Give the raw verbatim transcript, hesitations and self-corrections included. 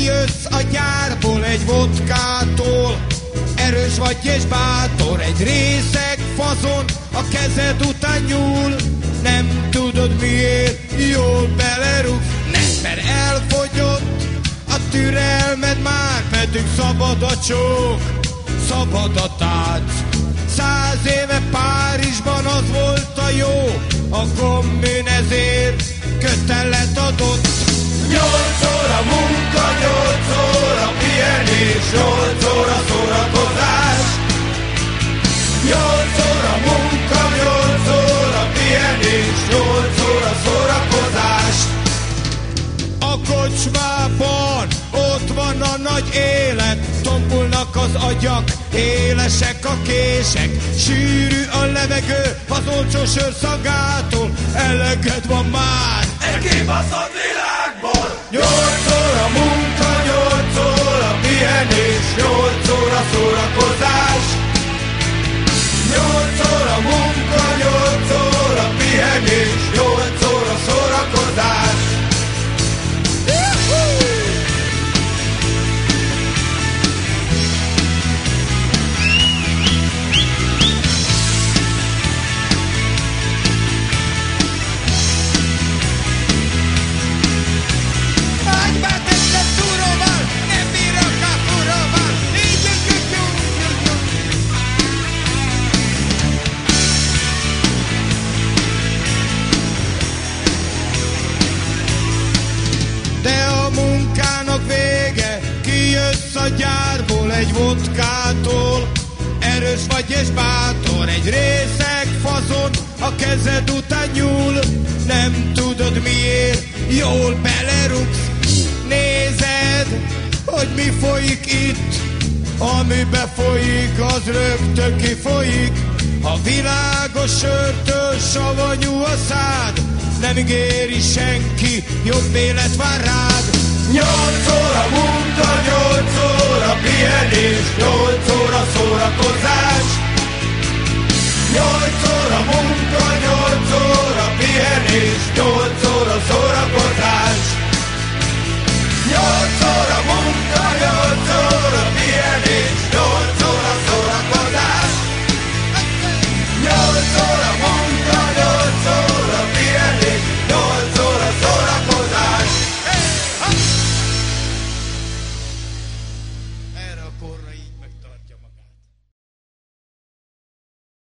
Kijössz a gyárból egy vodkától, erős vagy és bátor, egy részeg fazon a kezed után nyúl. Nem tudod miért, jól belerúgsz, nem, mert elfogyott a türelmed már, pedig szabad a csók, szabad a tánc. Száz éve Párizsban az volt a jó, a kommun ezért kötelet adott. Nyolc óra munka, nyolc óra pihenés, nyolc óra szórakozás. Nyolc óra munka, nyolc óra pihenés, nyolc óra szórakozás. A kocsmában ott van a nagy élet, tompulnak az agyak, élesek a kések, sűrű a levegő az olcsó sör szagától, eleged van már egy kibaszott világból. Nyolc óra munka, nyolc óra pihenés, nyolc óra szórakozás. Nyolc óra munka, nyolc óra pihenés, nyolc óra szórakozás. A gyárból egy vodkától, erős vagy és bátor, egy részeg fazon a kezed után nyúl. Nem tudod miért, jól belerugsz, nézed, hogy mi folyik itt. Ami befolyik, az rögtön kifolyik. A világos sörtől savanyú a szád, nem ígéri senki, jobb élet vár rád. Nyolc óra munka, nyolc óra pihenés, nyolc óra szórakozás. Nyolc